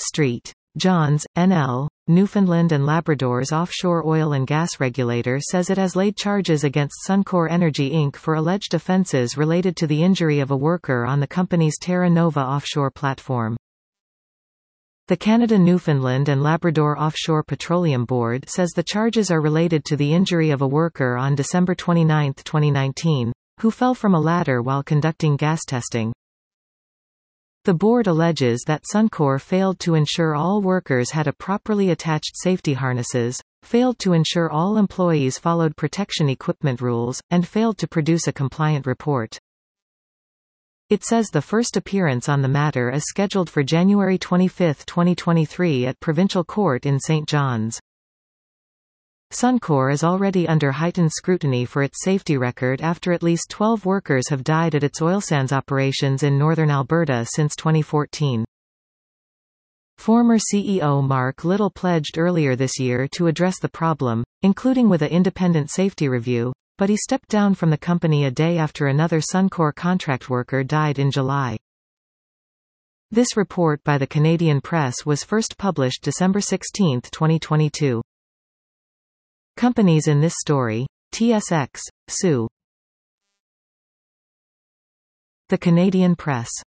St. John's, NL, Newfoundland and Labrador's offshore oil and gas regulator says it has laid charges against Suncor Energy Inc. for alleged offences related to the injury of a worker on the company's Terra Nova offshore platform. The Canada Newfoundland and Labrador Offshore Petroleum Board says the charges are related to the injury of a worker on December 29, 2019, who fell from a ladder while conducting gas testing. The board alleges that Suncor failed to ensure all workers had a properly attached safety harnesses, failed to ensure all employees followed protection equipment rules, and failed to produce a compliant report. It says the first appearance on the matter is scheduled for January 25, 2023 at Provincial Court in St. John's. Suncor is already under heightened scrutiny for its safety record after at least 12 workers have died at its oil sands operations in northern Alberta since 2014. Former CEO Mark Little pledged earlier this year to address the problem, including with an independent safety review, but he stepped down from the company a day after another Suncor contract worker died in July. This report by the Canadian Press was first published December 16, 2022. Companies in this story: TSX, sue. The Canadian Press.